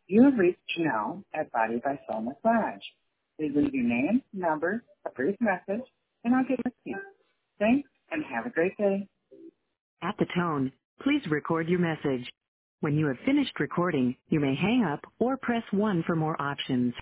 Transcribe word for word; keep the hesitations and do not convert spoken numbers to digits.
You have reached Janelle at Body by Soul Massage. Please leave your name, number, a brief message, and I'll get with you. Thanks, and have a great day. At the tone, please record your message. When you have finished recording, you may hang up or press one for more options.